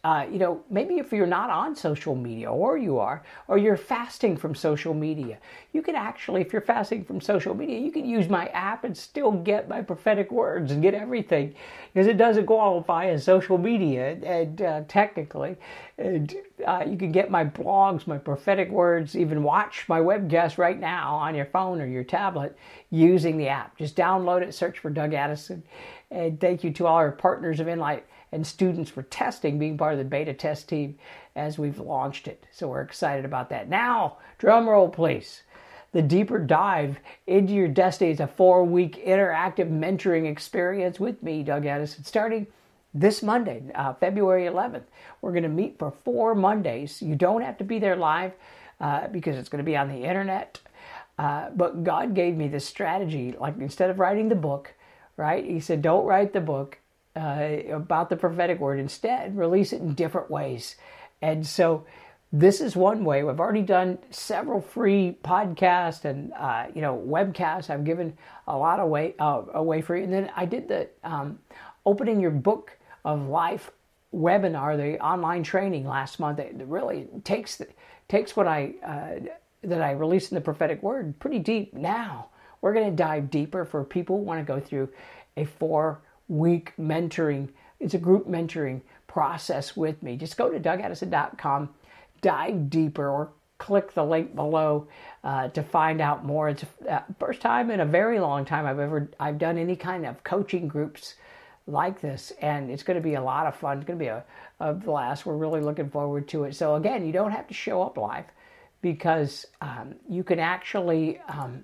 Speaker 1: maybe if you're not on social media, or you are, or you're fasting from social media, you can actually, if you're fasting from social media, you can use my app and still get my prophetic words and get everything, because it doesn't qualify as social media, and technically. And you can get my blogs, my prophetic words, even watch my webcast right now on your phone or your tablet using the app. Just download it, search for Doug Addison. And thank you to all our partners of Enlight and students for testing, being part of the beta test team as we've launched it. So we're excited about that. Now, drum roll, please. The Deeper Dive into Your Destiny is a 4-week interactive mentoring experience with me, Doug Addison, starting this Monday, February 11th. We're going to meet for 4 Mondays. You don't have to be there live because it's going to be on the internet. But God gave me this strategy, like instead of writing the book, right? He said, don't write the book about the prophetic word. Instead, release it in different ways. And so this is one way. We've already done several free podcasts and webcasts. I've given a lot away free. And then I did the Opening Your Book of Life webinar, the online training last month. It really takes what that I released in the prophetic word pretty deep. Now we're going to dive deeper for people who want to go through a 4-week mentoring. It's a group mentoring process with me. Just go to DougAddison.com, dive deeper, or click the link below to find out more. It's the first time in a very long time I've done any kind of coaching groups like this, and it's going to be a lot of fun. It's going to be a blast. We're really looking forward to it. So again, you don't have to show up live, because you can actually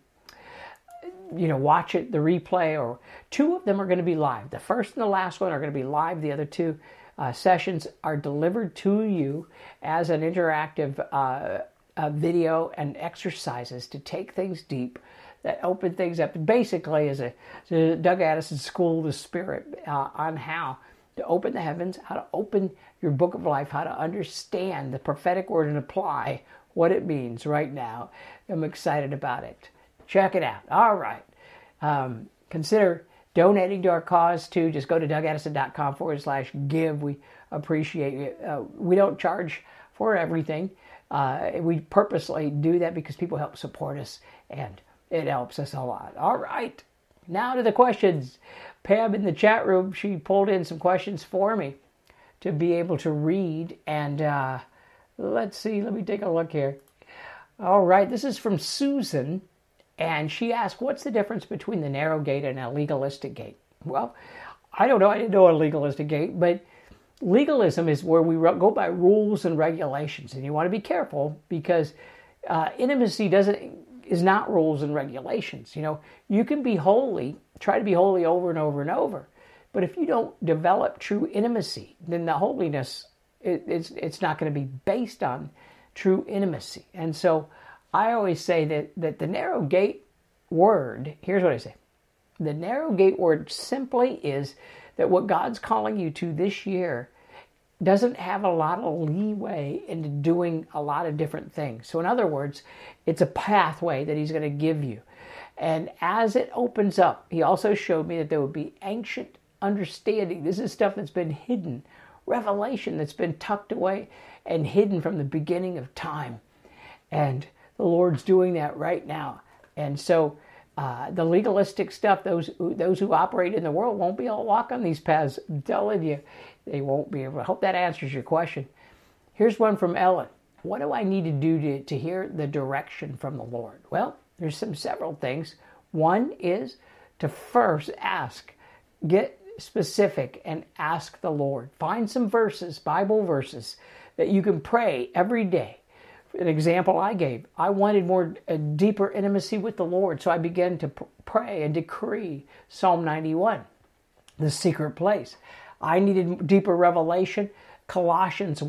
Speaker 1: watch it, the replay, or 2 of them are going to be live. The first and the last one are going to be live. The other 2 sessions are delivered to you as an interactive video and exercises to take things deep, that open things up. Basically, is a Doug Addison School of the Spirit on how to open the heavens, how to open your book of life, how to understand the prophetic word and apply what it means right now. I'm excited about it. Check it out. All right. Consider donating to our cause too. Just go to DougAddison.com/give. We appreciate it. We don't charge for everything. We purposely do that because people help support us, and it helps us a lot. All right. Now to the questions. Pam in the chat room, she pulled in some questions for me to be able to read. And let's see. Let me take a look here. All right. This is from Susan. And she asked, what's the difference between the narrow gate and a legalistic gate? Well, I don't know. I didn't know a legalistic gate. But legalism is where we go by rules and regulations. And you want to be careful, because intimacy is not rules and regulations. You can be holy, try to be holy over and over and over. But if you don't develop true intimacy, then the holiness, it's not going to be based on true intimacy. And so I always say that the narrow gate word, here's what I say. The narrow gate word simply is that what God's calling you to this year doesn't have a lot of leeway into doing a lot of different things. So in other words, it's a pathway that he's going to give you. And as it opens up, he also showed me that there would be ancient understanding. This is stuff that's been hidden, revelation that's been tucked away and hidden from the beginning of time. And the Lord's doing that right now. And so the legalistic stuff, those who operate in the world won't be able to walk on these paths. I'm telling you, they won't be able. I hope that answers your question. Here's one from Ellen. What do I need to do to hear the direction from the Lord? Well, there's several things. One is to first ask. Get specific and ask the Lord. Find some verses, Bible verses, that you can pray every day. An example I gave, I wanted a deeper intimacy with the Lord, so I began to pray and decree Psalm 91, the secret place. I needed deeper revelation. Colossians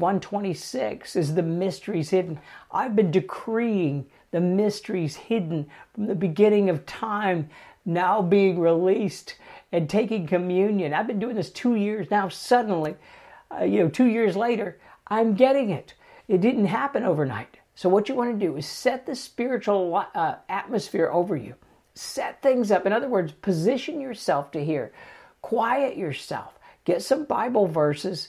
Speaker 1: 1:26 is the mysteries hidden. I've been decreeing the mysteries hidden from the beginning of time now being released and taking communion. I've been doing this 2 years now. Suddenly, 2 years later, I'm getting it. It didn't happen overnight. So what you want to do is set the spiritual atmosphere over you. Set things up. In other words, position yourself to hear. Quiet yourself. Get some Bible verses.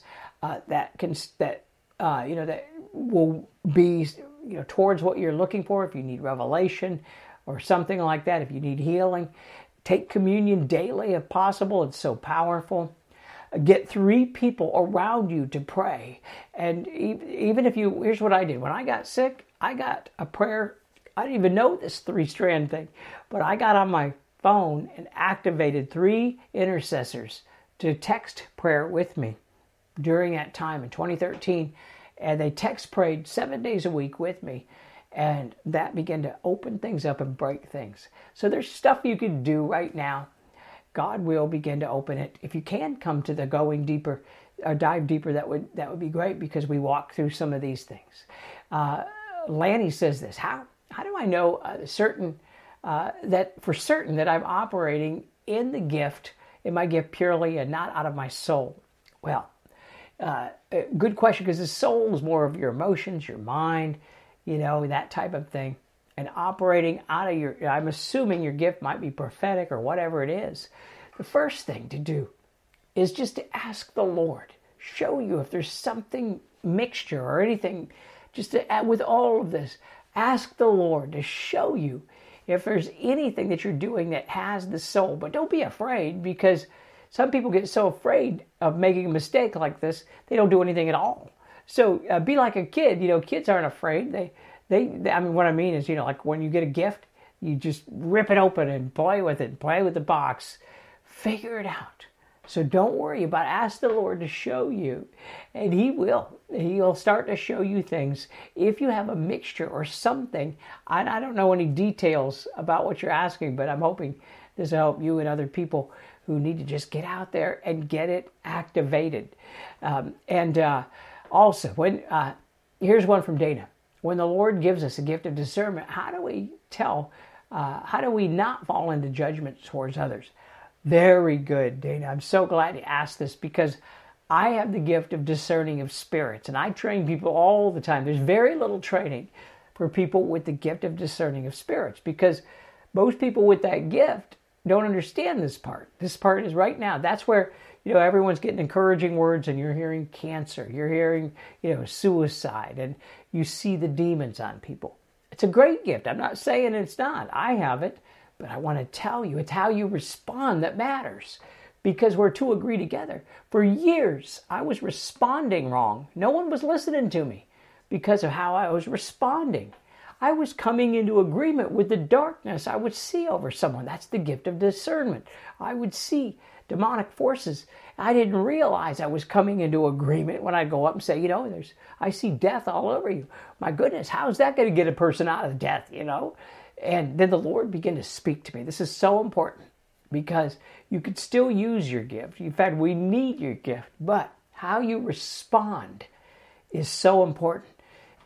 Speaker 1: that will be towards what you're looking for. If you need revelation or something like that, if you need healing, take communion daily if possible. It's so powerful. Get 3 people around you to pray. And even if here's what I did. When I got sick, I got a prayer. I didn't even know this 3-strand thing, but I got on my phone and activated 3 intercessors to text prayer with me during that time in 2013. And they text prayed 7 days a week with me. And that began to open things up and break things. So there's stuff you can do right now. God will begin to open it. If you can come to the going deeper or dive deeper, that would be great, because we walk through some of these things. Lanny says this: How do I know that for certain that I'm operating in my gift purely and not out of my soul? Well, good question, because the soul is more of your emotions, your mind, that type of thing. And operating out of I'm assuming your gift might be prophetic or whatever it is. The first thing to do is just to ask the Lord, show you if there's something mixture or anything, with all of this, ask the Lord to show you if there's anything that you're doing that has the soul. But don't be afraid, because some people get so afraid of making a mistake like this, they don't do anything at all. So be like a kid. Kids aren't afraid. What I mean is, like when you get a gift, you just rip it open and play with the box, figure it out. So don't worry about it. Ask the Lord to show you, and He will. He'll start to show you things. If you have a mixture or something, I don't know any details about what you're asking, but I'm hoping this will help you and other people who need to just get out there and get it activated. Also, here's one from Dana. When the Lord gives us a gift of discernment, how do we not fall into judgment towards others? Very good, Dana. I'm so glad you asked this, because I have the gift of discerning of spirits, and I train people all the time. There's very little training for people with the gift of discerning of spirits, because most people with that gift don't understand this part. This part is right now. That's where everyone's getting encouraging words, and you're hearing cancer, you're hearing suicide, and you see the demons on people. It's a great gift. I'm not saying it's not. I have it, but I want to tell you, it's how you respond that matters, because we're to agree together. For years, I was responding wrong. No one was listening to me because of how I was responding. I was coming into agreement with the darkness I would see over someone. That's the gift of discernment. I would see demonic forces. I didn't realize I was coming into agreement when I go up and say, I see death all over you. My goodness, how's that going to get a person out of death, And then the Lord began to speak to me. This is so important, because you could still use your gift. In fact, we need your gift, but how you respond is so important.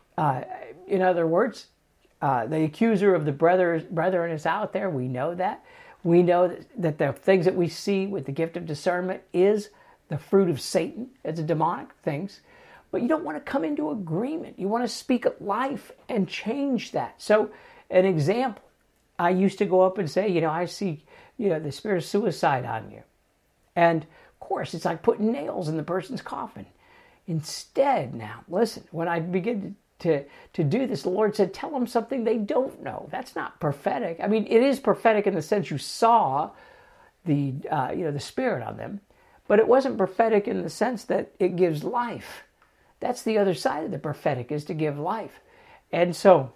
Speaker 1: In other words, the accuser of the brethren is out there. We know that. We know that the things that we see with the gift of discernment is the fruit of Satan. It's demonic things. But you don't want to come into agreement. You want to speak life and change that. So an example, I used to go up and say, I see, the spirit of suicide on you. And of course, it's like putting nails in the person's coffin. Instead, now, listen, when I begin to do this, the Lord said, tell them something they don't know. That's not prophetic. I mean, it is prophetic in the sense you saw the spirit on them, but it wasn't prophetic in the sense that it gives life. That's the other side of the prophetic, is to give life. And so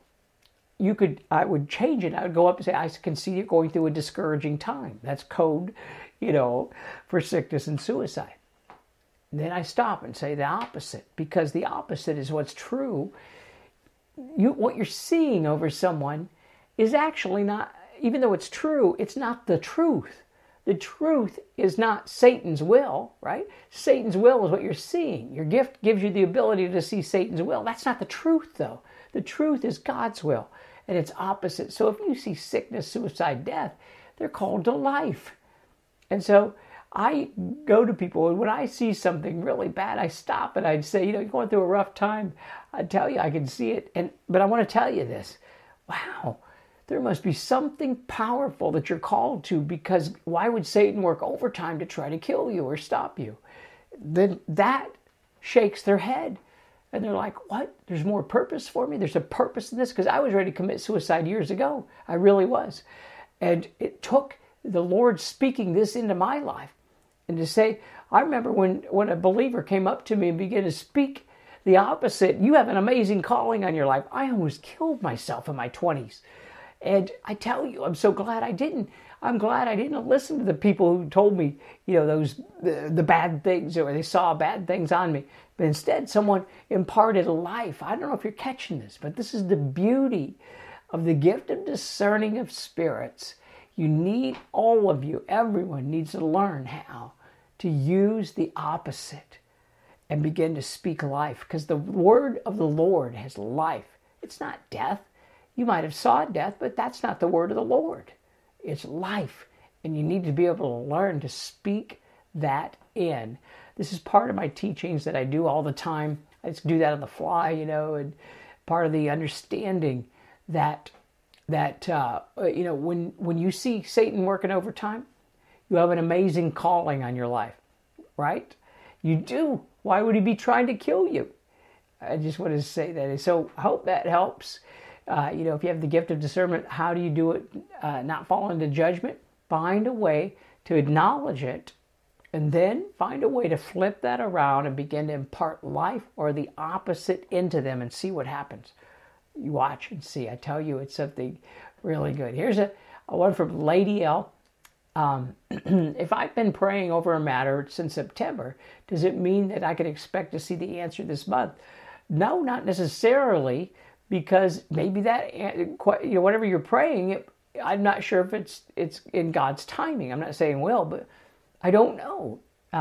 Speaker 1: I would change it. I would go up and say, I can see you going through a discouraging time. That's code, for sickness and suicide. And then I stop and say the opposite, because the opposite is what's true. What you're seeing over someone is actually not, even though it's true, it's not the truth. The truth is not Satan's will, right? Satan's will is what you're seeing. Your gift gives you the ability to see Satan's will. That's not the truth, though. The truth is God's will, and it's opposite. So if you see sickness, suicide, death, they're called to life. And so I go to people, and when I see something really bad, I stop and I'd say, you're going through a rough time. I tell you, I can see it. But I want to tell you this. Wow, there must be something powerful that you're called to, because why would Satan work overtime to try to kill you or stop you? Then that shakes their head. And they're like, what? There's more purpose for me? There's a purpose in this? Because I was ready to commit suicide years ago. I really was. And it took the Lord speaking this into my life. And to say, I remember when a believer came up to me and began to speak the opposite. You have an amazing calling on your life. I almost killed myself in my 20s. And I tell you, I'm so glad I didn't. I'm glad I didn't listen to the people who told me, the bad things, or they saw bad things on me. But instead, someone imparted life. I don't know if you're catching this, but this is the beauty of the gift of discerning of spirits. You need, all of you, everyone needs to learn how to use the opposite and begin to speak life. Because the word of the Lord has life. It's not death. You might have saw death, but that's not the word of the Lord. It's life. And you need to be able to learn to speak that in. This is part of my teachings that I do all the time. I just do that on the fly, and part of the understanding that when you see Satan working overtime, you have an amazing calling on your life, right? You do. Why would he be trying to kill you? I just want to say that. So I hope that helps. If you have the gift of discernment, how do you do it? Not fall into judgment. Find a way to acknowledge it, and then find a way to flip that around and begin to impart life or the opposite into them and see what happens. You watch and see. I tell you, it's something really good. Here's a one from Lady L. If I've been praying over a matter since September, does it mean that I can expect to see the answer this month? No, not necessarily, because maybe that, whatever you're praying, I'm not sure if it's in God's timing. I'm not saying will, but I don't know.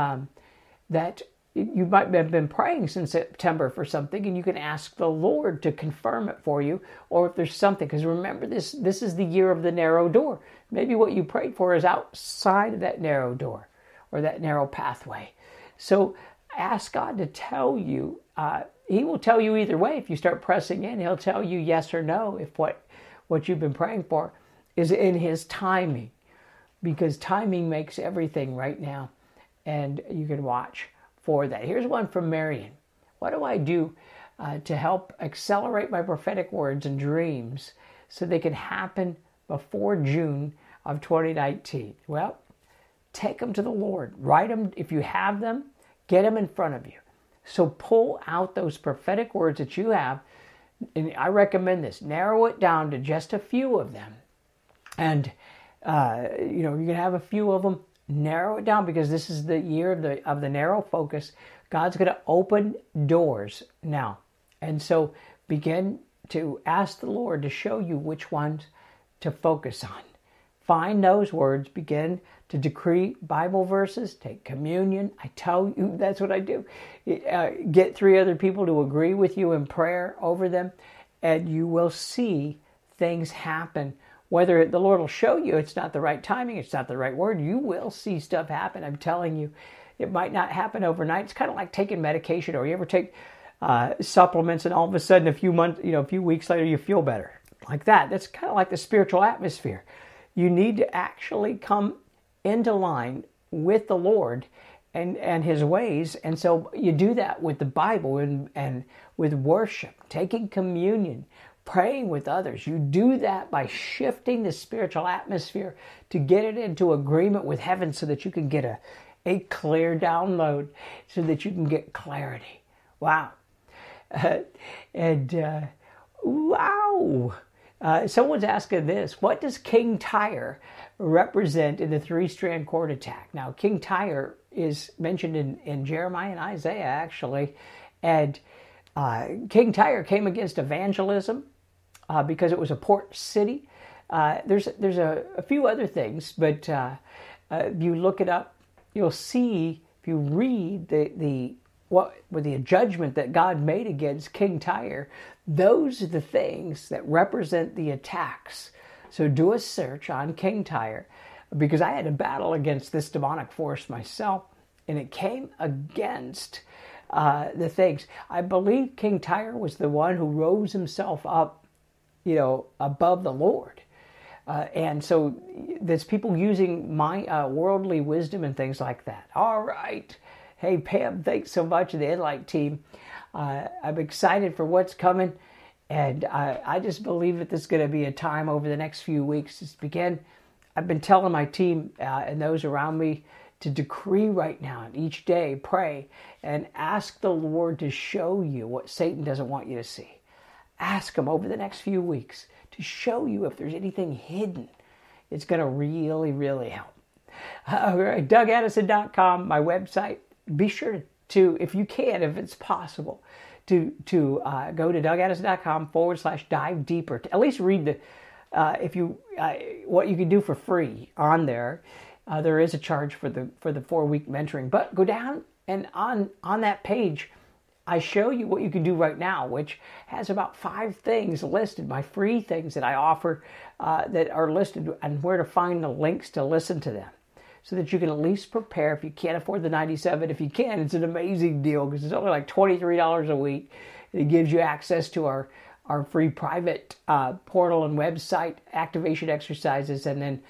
Speaker 1: That you might have been praying since September for something, and you can ask the Lord to confirm it for you, or if there's something. Because remember, this is the year of the narrow door. Maybe what you prayed for is outside of that narrow door or that narrow pathway. So ask God to tell you. He will tell you either way. If you start pressing in, he'll tell you yes or no if what you've been praying for is in his timing. Because timing makes everything right now. And you can watch for that. Here's one from Marion. What do I do to help accelerate my prophetic words and dreams so they can happen before June of 2019? Well, take them to the Lord. Write them. If you have them, get them in front of you. So pull out those prophetic words that you have. And I recommend this. Narrow it down to just a few of them. And, you can have a few of them. Narrow it down, because this is the year of the narrow focus. God's going to open doors now. And so begin to ask the Lord to show you which ones to focus on. Find those words, begin to decree Bible verses, take communion. I tell you, that's what I do. Get 3 other people to agree with you in prayer over them, and you will see things happen. Whether the Lord will show you it's not the right timing, it's not the right word, you will see stuff happen. I'm telling you, it might not happen overnight. It's kind of like taking medication, or you ever take supplements and all of a sudden a few weeks later you feel better. Like that. That's kind of like the spiritual atmosphere. You need to actually come into line with the Lord and his ways. And so you do that with the Bible and with worship, taking communion, praying with others. You do that by shifting the spiritual atmosphere to get it into agreement with heaven so that you can get a clear download, so that you can get clarity. Wow. Wow. Someone's asking this: what does King Tyre represent in the 3-strand cord attack? Now, King Tyre is mentioned in Jeremiah and Isaiah, actually. And King Tyre came against evangelism because it was a port city. There's a few other things, but if you look it up, you'll see, if you read the judgment that God made against King Tyre, those are the things that represent the attacks. So do a search on King Tyre, because I had a battle against this demonic force myself, and it came against the things. I believe King Tyre was the one who rose himself up, above the Lord. And so there's people using my worldly wisdom and things like that. All right. Hey, Pam, thanks so much, the Enlight team. I'm excited for what's coming, and I just believe that this is going to be a time over the next few weeks to begin. I've been telling my team and those around me to decree right now, and each day pray and ask the Lord to show you what Satan doesn't want you to see. Ask him over the next few weeks to show you if there's anything hidden. It's going to really, really help. DougAddison.com, my website. Be sure to, if you can, if it's possible, to go to DougAddison.com/dive deeper. To at least read the what you can do for free on there. There is a charge for the 4-week mentoring, but go down and on that page, I show you what you can do right now, which has about 5 things listed, my free things that I offer that are listed, and where to find the links to listen to them, so that you can at least prepare. If you can't afford the $97, if you can, it's an amazing deal because it's only like $23 a week. It gives you access to our free private portal and website activation exercises, and then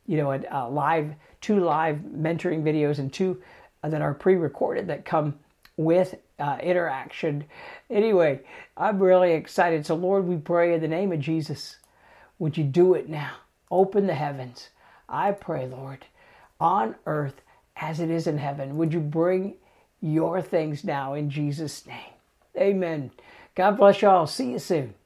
Speaker 1: 2 live mentoring videos and 2 that are pre-recorded that come with interaction. Anyway, I'm really excited. So Lord, we pray in the name of Jesus, would you do it now? Open the heavens. I pray, Lord, on earth as it is in heaven. Would you bring your things now in Jesus' name? Amen. God bless you all. See you soon.